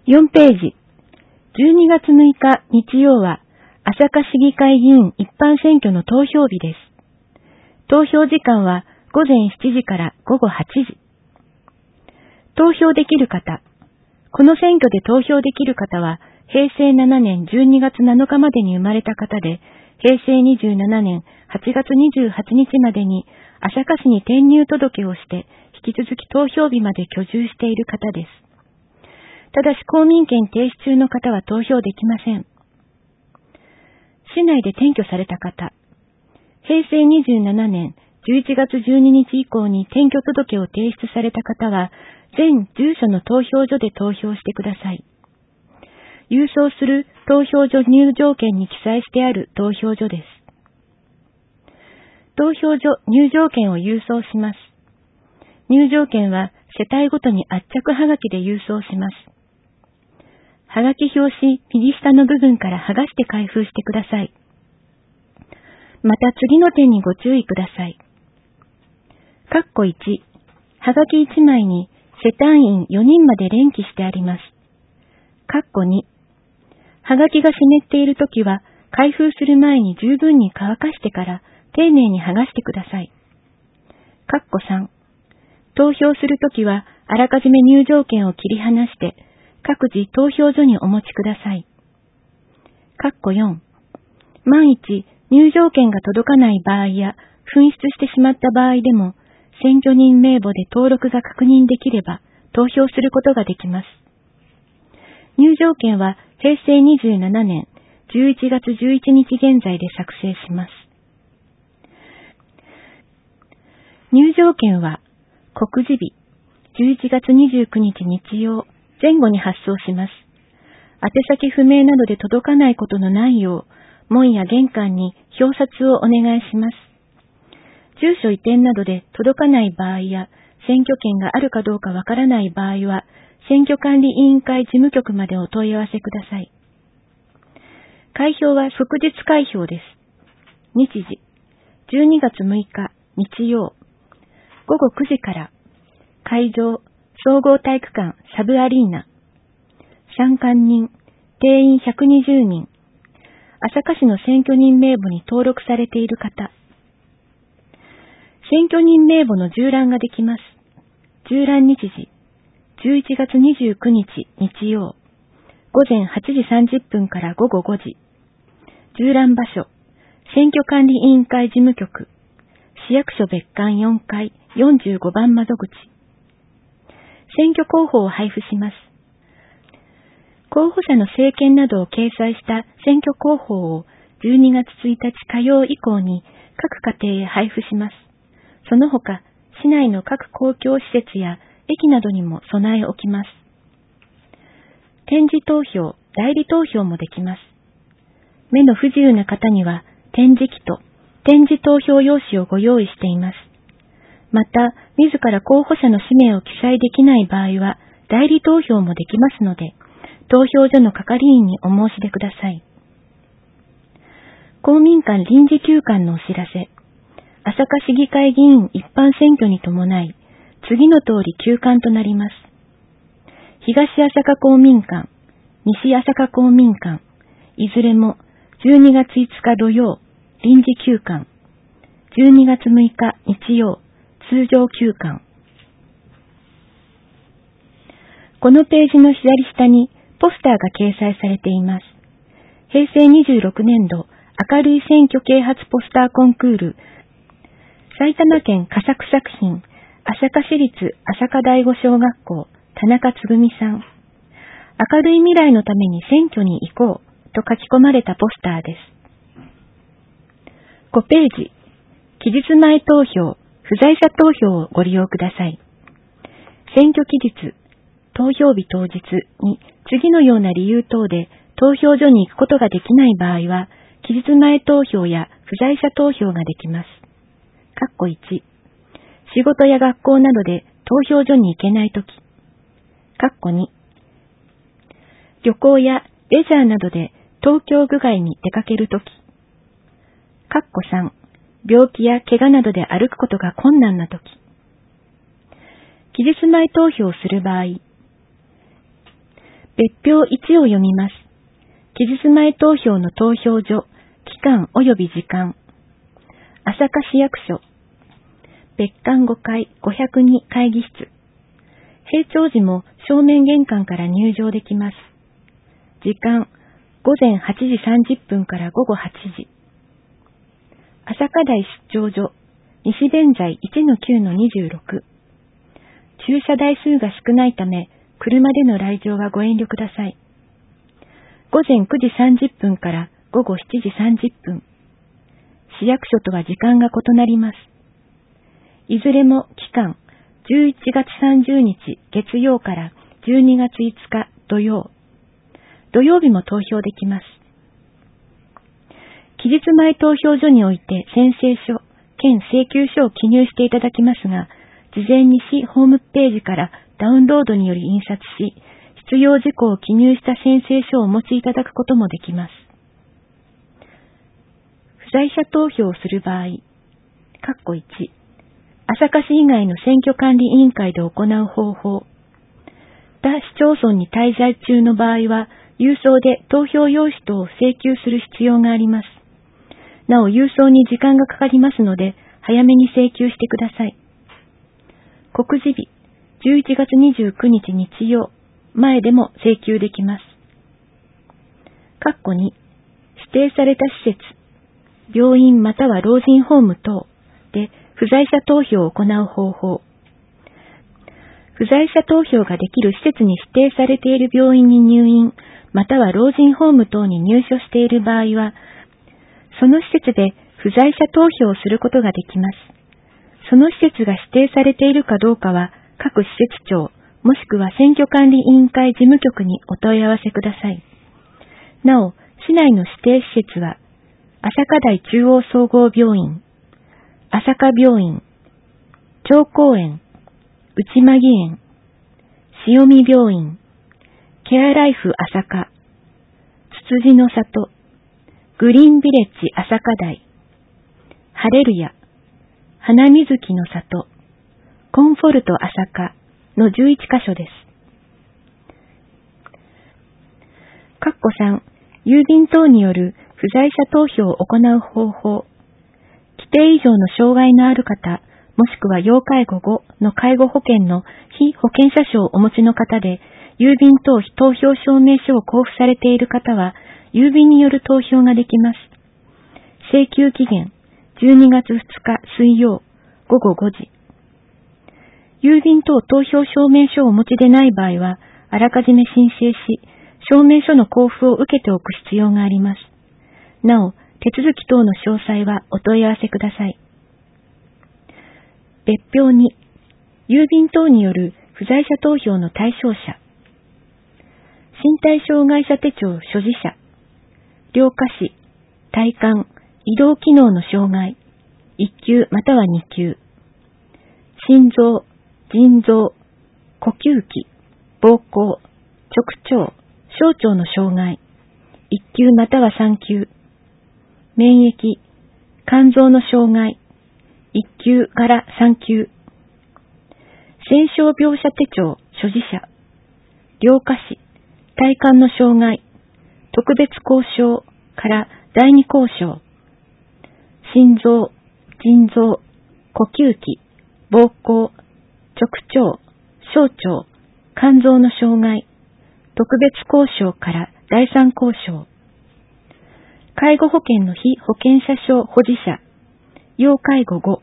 4ページ。12月6日日曜は、朝霞市議会議員一般選挙の投票日です。投票時間は午前7時から午後8時。投票できる方。この選挙で投票できる方は、平成7年12月7日までに生まれた方で、平成27年8月28日までに朝霞市に転入届をして、引き続き投票日まで居住している方です。ただし公民権停止中の方は投票できません。市内で転居された方。平成27年11月12日以降に転居届を提出された方は、全住所の投票所で投票してください。郵送する投票所入場券に記載してある投票所です。投票所入場券を郵送します。入場券は世帯ごとに圧着はがきで郵送します。はがき表紙右下の部分から剥がして開封してください。また次の点にご注意ください。括弧1、はがき1枚に世帯員4人まで連記してあります。括弧2、はがきが湿っているときは開封する前に十分に乾かしてから丁寧に剥がしてください。括弧3、投票するときはあらかじめ入場券を切り離して各自投票所にお持ちください。括弧4、万一入場券が届かない場合や紛失してしまった場合でも選挙人名簿で登録が確認できれば投票することができます。入場券は平成27年11月11日現在で作成します。入場券は告示日11月29日日曜前後に発送します。宛先不明などで届かないことのないよう、門や玄関に表札をお願いします。住所移転などで届かない場合や、選挙権があるかどうかわからない場合は、選挙管理委員会事務局までお問い合わせください。開票は即日開票です。日時、12月6日日曜、午後9時から、会場、総合体育館サブアリーナ、参観人、定員120人、朝霞市の選挙人名簿に登録されている方、選挙人名簿の縦覧ができます。縦覧日時、11月29日日曜、午前8時30分から午後5時。縦覧場所、選挙管理委員会事務局、市役所別館4階45番窓口。選挙公報を配布します。候補者の政見などを掲載した選挙公報を12月1日火曜以降に各家庭へ配布します。その他、市内の各公共施設や駅などにも備え置きます。点字投票、代理投票もできます。目の不自由な方には点字機と点字投票用紙をご用意しています。また、自ら候補者の氏名を記載できない場合は、代理投票もできますので、投票所の係員にお申し出ください。公民館臨時休館のお知らせ。朝霞市議会議員一般選挙に伴い、次の通り休館となります。東朝霞公民館、西朝霞公民館、いずれも12月5日土曜、臨時休館、12月6日日曜、通常休館。このページの左下にポスターが掲載されています。平成26年度明るい選挙啓発ポスターコンクール、埼玉県佳作作品、朝霞市立朝霞第五小学校、田中つぐみさん。明るい未来のために選挙に行こうと書き込まれたポスターです。5ページ、期日前投票、不在者投票をご利用ください。選挙期日、投票日当日に次のような理由等で投票所に行くことができない場合は、期日前投票や不在者投票ができます。括弧1、仕事や学校などで投票所に行けないとき。括弧2、旅行やレジャーなどで東京府外に出かけるとき。括弧3、病気や怪我などで歩くことが困難なとき。期日前投票をする場合、 別表1を読みます。期日前投票の投票所、期間及び時間。朝霞市役所。別館5階502会議室。閉庁時も正面玄関から入場できます。時間、午前8時30分から午後8時。朝霞台出張所、西弁財 1-9-26。駐車台数が少ないため、車での来場はご遠慮ください。午前9時30分から午後7時30分。市役所とは時間が異なります。いずれも期間、11月30日月曜から12月5日土曜。土曜日も投票できます。期日前投票所において宣誓書、兼請求書を記入していただきますが、事前に市ホームページからダウンロードにより印刷し、必要事項を記入した宣誓書をお持ちいただくこともできます。不在者投票をする場合、1、朝霞市以外の選挙管理委員会で行う方法。他市町村に滞在中の場合は、郵送で投票用紙等を請求する必要があります。なお、郵送に時間がかかりますので、早めに請求してください。告示日、11月29日日曜、前でも請求できます。2、指定された施設、病院または老人ホーム等で不在者投票を行う方法。不在者投票ができる施設に指定されている病院に入院、または老人ホーム等に入所している場合は、その施設で不在者投票をすることができます。その施設が指定されているかどうかは、各施設長、もしくは選挙管理委員会事務局にお問い合わせください。なお、市内の指定施設は、朝霞台中央総合病院、朝霞病院、長公園、内間木園、塩見病院、ケアライフ朝霞、つつじの里、グリーンビレッジ朝霞台、ハレルヤ、花水木の里、コンフォルト朝霞の11カ所です。3、郵便等による不在者投票を行う方法。規定以上の障害のある方、もしくは要介護後の介護保険の被保険者証をお持ちの方で、郵便等投票証明書を交付されている方は、郵便による投票ができます。請求期限、12月2日水曜、午後5時。郵便等投票証明書をお持ちでない場合は、あらかじめ申請し、証明書の交付を受けておく必要があります。なお、手続き等の詳細はお問い合わせください。別表2、郵便等による不在者投票の対象者。身体障害者手帳所持者。両下肢、体幹、移動機能の障害。1級または2級。心臓、腎臓、呼吸器、膀胱、直腸、小腸の障害。1級または3級。免疫、肝臓の障害。1級から3級。戦傷病者手帳所持者。両下肢、体幹の障害。特別交渉から第二交渉。心臓、腎臓、呼吸器、膀胱、直腸、小腸、肝臓の障害。特別交渉から第三交渉。介護保険の被保険者証保持者。要介護後。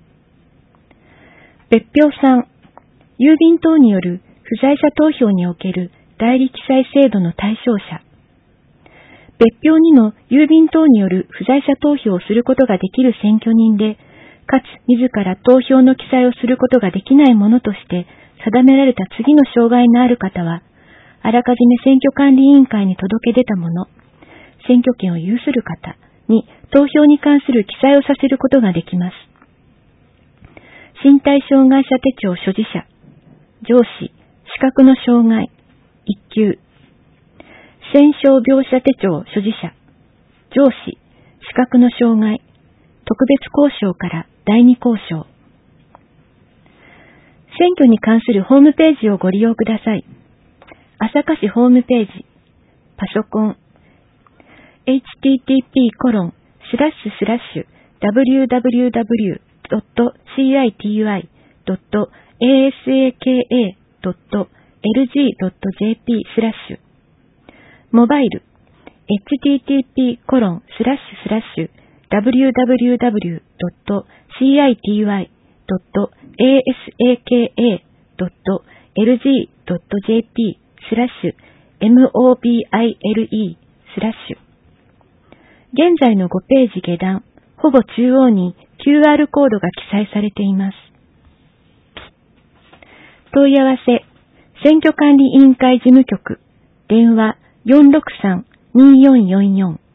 別表3、郵便等による不在者投票における代理記載制度の対象者。別表2の郵便等による不在者投票をすることができる選挙人で、かつ自ら投票の記載をすることができない者として定められた次の障害のある方は、あらかじめ選挙管理委員会に届け出た者、選挙権を有する方に投票に関する記載をさせることができます。身体障害者手帳所持者、上司、視覚の障害、1級。戦傷病者手帳所持者、上司、視覚の障害、特別交渉から第二交渉。選挙に関するホームページをご利用ください。 朝霞市ホームページ、パソコン、http://www.city.asaka.lg.jp/ モバイル、http://www.city.asaka.lg.jp/mobile/現在の5ページ下段、ほぼ中央に QR コードが記載されています。問い合わせ、選挙管理委員会事務局、電話463-2444